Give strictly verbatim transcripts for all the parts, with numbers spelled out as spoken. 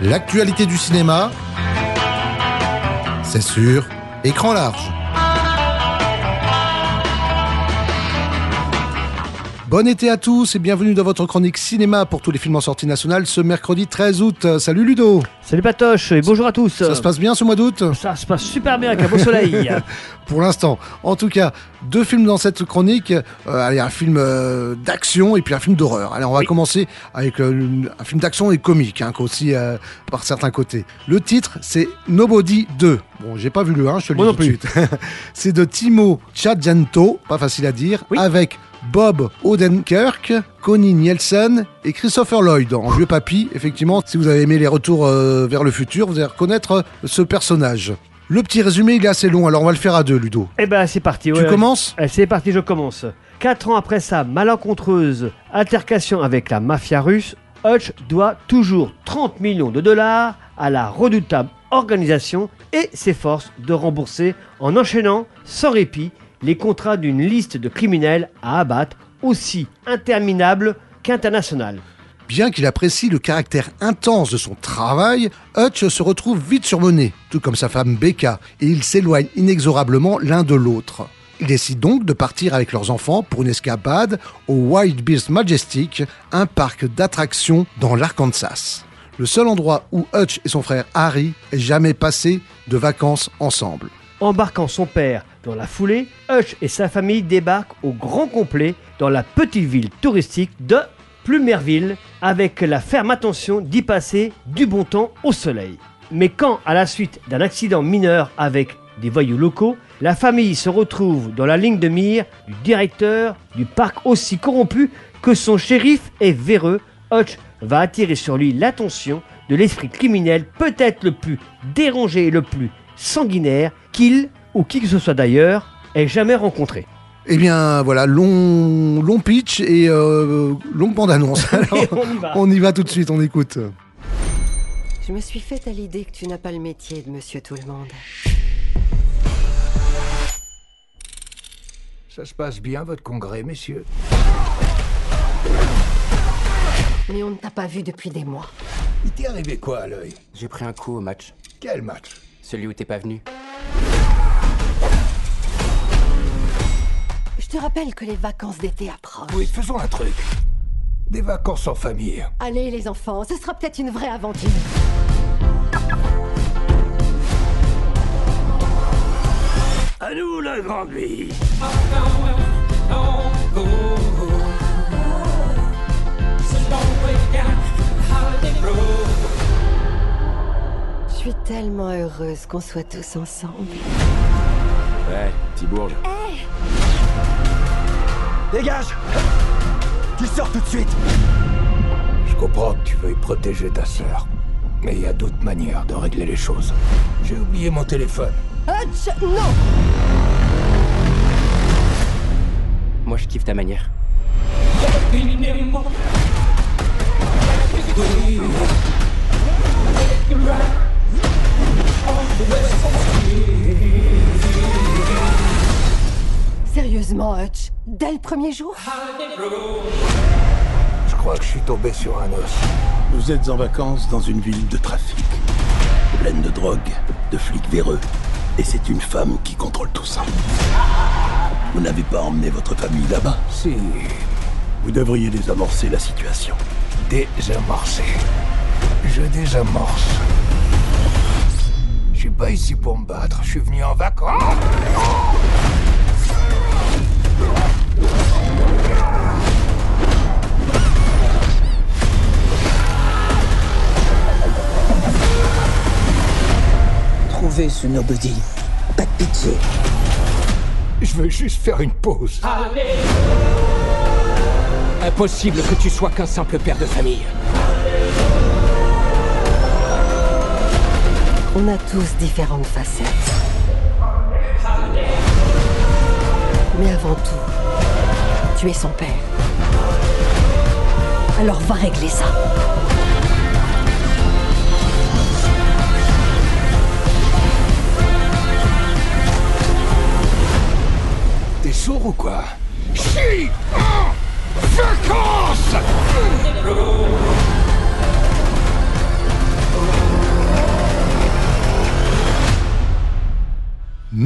L'actualité du cinéma, c'est sur Écran large. Bon été à tous et bienvenue dans votre chronique cinéma pour tous les films en sortie nationale ce mercredi treize août. Salut Ludo. Salut Patoche et bonjour à tous. Ça se passe bien ce mois d'août ? Ça se passe super bien avec un beau soleil. Pour l'instant. En tout cas, deux films dans cette chronique. Euh, allez, un film euh, d'action et puis un film d'horreur. Allez, on va oui. commencer avec euh, un film d'action et comique, hein, aussi euh, par certains côtés. Le titre, c'est Nobody deux. Bon, j'ai pas vu le un, je te le dis tout de suite. C'est de Timo Tchadjanto, pas facile à dire, oui. avec Bob Odenkirk, Connie Nielsen et Christopher Lloyd en vieux papy. Effectivement, si vous avez aimé les retours euh, vers le futur, vous allez reconnaître ce personnage. Le petit résumé, il est assez long, alors on va le faire à deux, Ludo. Eh ben, c'est parti. Tu ouais, commences ? ouais. C'est parti, je commence. Quatre ans après sa malencontreuse altercation avec la mafia russe, Hutch doit toujours trente millions de dollars à la redoutable organisation et s'efforce de rembourser en enchaînant sans répit les contrats d'une liste de criminels à abattre aussi interminable qu'internationale. Bien qu'il apprécie le caractère intense de son travail, Hutch se retrouve vite surmené, tout comme sa femme Becca, et ils s'éloignent inexorablement l'un de l'autre. Ils décident donc de partir avec leurs enfants pour une escapade au Wild Beast Majestic, un parc d'attractions dans l'Arkansas. Le seul endroit où Hutch et son frère Harry aient jamais passé de vacances ensemble. Embarquant son père dans la foulée, Hutch et sa famille débarquent au grand complet dans la petite ville touristique de Plumerville avec la ferme intention d'y passer du bon temps au soleil. Mais quand, à la suite d'un accident mineur avec des voyous locaux, la famille se retrouve dans la ligne de mire du directeur du parc aussi corrompu que son shérif est véreux, Hutch va attirer sur lui l'attention de l'esprit criminel peut-être le plus dérangé et le plus sanguinaire qu'il, ou qui que ce soit d'ailleurs, ait jamais rencontré. Eh bien voilà, long, long pitch et euh, longue bande-annonce. Alors, on, y va. on y va tout de suite, on écoute. Je me suis fait à l'idée que tu n'as pas le métier de monsieur tout le monde. Ça se passe bien votre congrès, messieurs? Mais on ne t'a pas vu depuis des mois. Il t'est arrivé quoi à l'œil? J'ai pris un coup au match. Quel match? Celui où t'es pas venu. Je te rappelle que les vacances d'été approchent. Oui, faisons un truc. Des vacances en famille. Allez les enfants, ce sera peut-être une vraie aventure. À nous la grande vie. Je suis tellement heureuse qu'on soit tous ensemble. Ouais, petit bourge. Hey! Dégage! Tu sors tout de suite! Je comprends que tu veuilles protéger ta sœur. Mais il y a d'autres manières de régler les choses. J'ai oublié mon téléphone. Hutch, non! Moi, je kiffe ta manière. Sérieusement, Hutch, dès le premier jour? Je crois que je suis tombé sur un os. Vous êtes en vacances dans une ville de trafic, pleine de drogue, de flics véreux, et c'est une femme qui contrôle tout ça. Vous n'avez pas emmené votre famille là-bas? Si. Vous devriez désamorcer la situation. Désamorcer. Je désamorce. Je suis pas ici pour me battre, je suis venu en vacances. Trouvez ce nobody. Pas de pitié. Je veux juste faire une pause. Allez. Impossible que tu sois qu'un simple père de famille. On a tous différentes facettes. Mais avant tout, tu es son père. Alors va régler ça. T'es sourd ou quoi? Chie en vacances.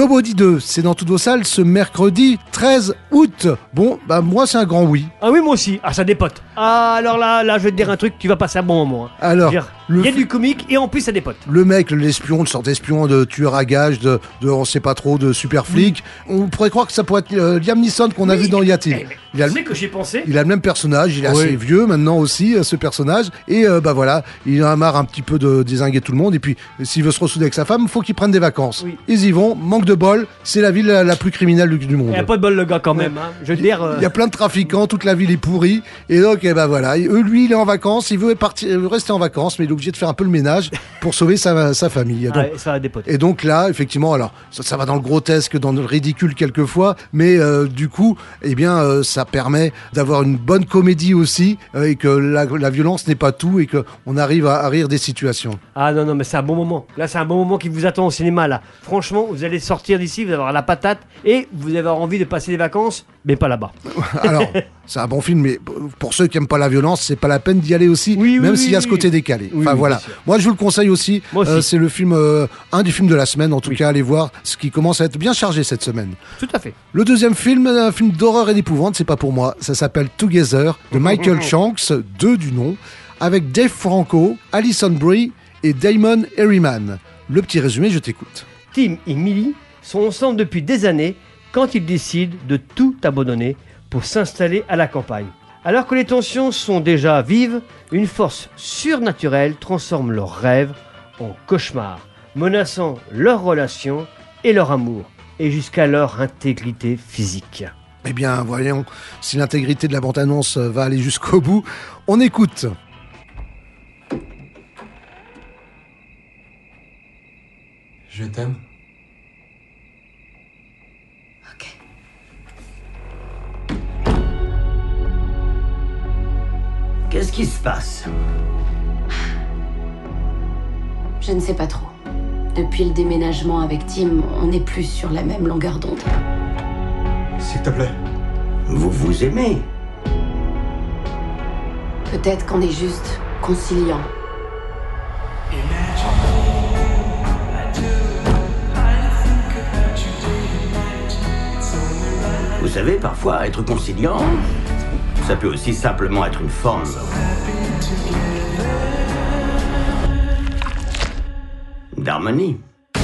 Nobody deux, c'est dans toutes vos salles ce mercredi treize août. Bon, bah moi c'est un grand oui. Ah oui, moi aussi. Ah, ça dépote. Ah, alors là, là, je vais te dire un truc qui va passer un bon moment. Hein. Alors, Je veux dire, le il y a fi- du comique et en plus ça dépote. Le mec, l'espion, une sorte d'espion, de tueur à gages, de, de on sait pas trop, de super flic. On pourrait croire que ça pourrait être euh, Liam Neeson qu'on a Oui. vu dans Y a-t-il. Eh, mais Il a tu le- sais que j'y ai pensé. Il a le même personnage, il est Oui. assez vieux maintenant aussi, euh, ce personnage. Et euh, bah voilà, il en a marre un petit peu de dézinguer tout le monde. Et puis, s'il veut se ressouder avec sa femme, faut qu'il prenne des vacances. Oui. Ils y vont, manque de bol, c'est la ville la, la plus criminelle du, du monde. Il n'y a pas de bol le gars quand même. Hein. Je veux dire. euh, Il y a plein de trafiquants, toute la ville est pourrie. Et donc, eh ben voilà, et eux, lui, il est en vacances, il veut partir, il veut rester en vacances, mais il est obligé de faire un peu le ménage pour sauver sa, sa famille. Et donc, ah, ça va dépoter. et donc là, effectivement, alors ça, ça va dans le grotesque, dans le ridicule quelquefois, mais euh, du coup, eh bien, euh, ça permet d'avoir une bonne comédie aussi, euh, et que la, la violence n'est pas tout, et que on arrive à, à rire des situations. Ah non, non, mais c'est un bon moment. Là, c'est un bon moment qui vous attend au cinéma. Là, franchement, vous allez sortir d'ici, vous allez avoir la patate et vous allez avoir envie de passer des vacances, mais pas là-bas. Alors, c'est un bon film, mais pour ceux qui aiment pas la violence, c'est pas la peine d'y aller aussi, Oui, oui, même oui, s'il y a ce oui. côté décalé. Oui, enfin oui, voilà. bien sûr. Moi, je vous le conseille aussi. Moi aussi. Euh, c'est le film, euh, un des films de la semaine, en tout Oui. cas, allez voir, ce qui commence à être bien chargé cette semaine. Tout à fait. Le deuxième film, un film d'horreur et d'épouvante, c'est pas pour moi. Ça s'appelle Together, de Michael Shanks, deux du nom, avec Dave Franco, Alison Brie et Damon Herriman. Le petit résumé, je t'écoute. Tim et Millie sont ensemble depuis des années quand ils décident de tout abandonner pour s'installer à la campagne. Alors que les tensions sont déjà vives, une force surnaturelle transforme leurs rêves en cauchemars, menaçant leur relation et leur amour, et jusqu'à leur intégrité physique. Eh bien, voyons si l'intégrité de la bande-annonce va aller jusqu'au bout. On écoute. Je t'aime. Ok. Qu'est-ce qui se passe? Je ne sais pas trop. Depuis le déménagement avec Tim, on n'est plus sur la même longueur d'onde. S'il te plaît. Vous vous aimez? Peut-être qu'on est juste conciliants. Vous savez, parfois, être conciliant, ça peut aussi simplement être une forme d'harmonie.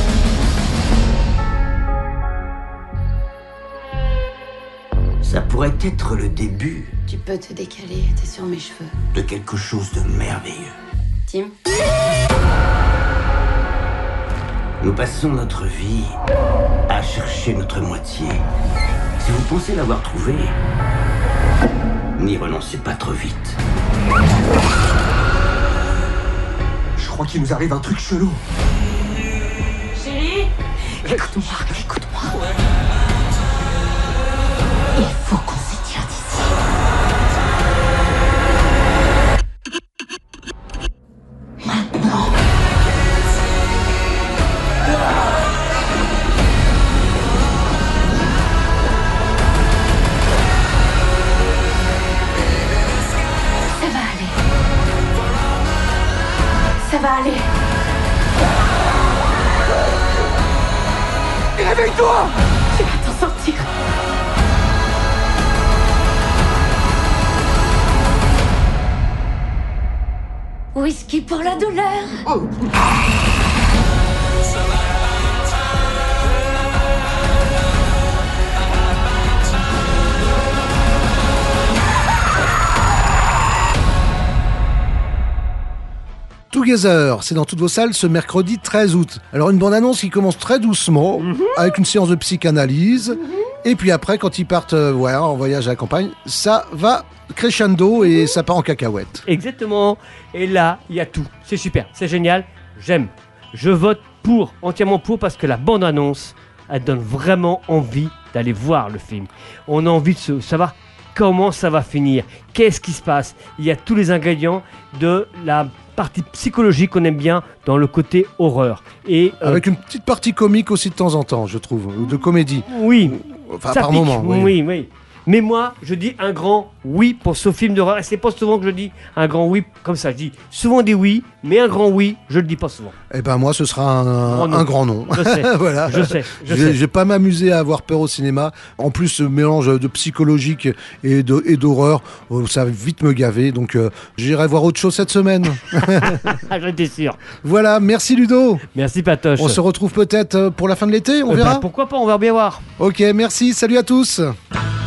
Ça pourrait être le début Tu peux te décaler, t'es sur mes cheveux. de quelque chose de merveilleux. Tim? Nous passons notre vie à chercher notre moitié. Si vous pensez l'avoir trouvée, n'y renoncez pas trop vite. Je crois qu'il nous arrive un truc chelou. Chérie? Écoute-moi, écoute-moi. Il faut qu'on s'étire d'ici. Maintenant. Ça va aller. Ça va aller. Réveille-toi! Tu vas t'en sortir. Whisky pour la douleur. Together, c'est dans toutes vos salles ce mercredi treize août. Alors une bande-annonce qui commence très doucement, avec une séance de psychanalyse, et puis après, quand ils partent euh, ouais, en voyage à la campagne, ça va crescendo et ça part en cacahuète. Exactement. Et là, il y a tout. C'est super, c'est génial. J'aime. Je vote pour, entièrement pour, parce que la bande-annonce, elle donne vraiment envie d'aller voir le film. On a envie de se- savoir comment ça va finir, qu'est-ce qui se passe. Il y a tous les ingrédients de la partie psychologique qu'on aime bien dans le côté horreur. Et euh, Avec une petite partie comique aussi de temps en temps, je trouve, ou de comédie. oui, Enfin, ça par pique. moment. Oui, oui. Mais moi, je dis un grand oui pour ce film d'horreur. Et c'est pas souvent que je dis un grand oui comme ça. Je dis souvent des oui, mais un grand oui, je le dis pas souvent. Eh ben moi, ce sera un Grand non. un grand nom. Je sais, voilà. je sais, je Je sais. je vais pas m'amuser à avoir peur au cinéma. En plus, ce mélange de psychologique et de- et d'horreur, oh, ça va vite me gaver. Donc, euh, j'irai voir autre chose cette semaine. Ah, j'en étais sûr. Voilà, merci Ludo. Merci Patoche. On se retrouve peut-être euh, pour la fin de l'été, on Euh, verra. bah, pourquoi pas, on va bien voir. Ok, merci, salut à tous.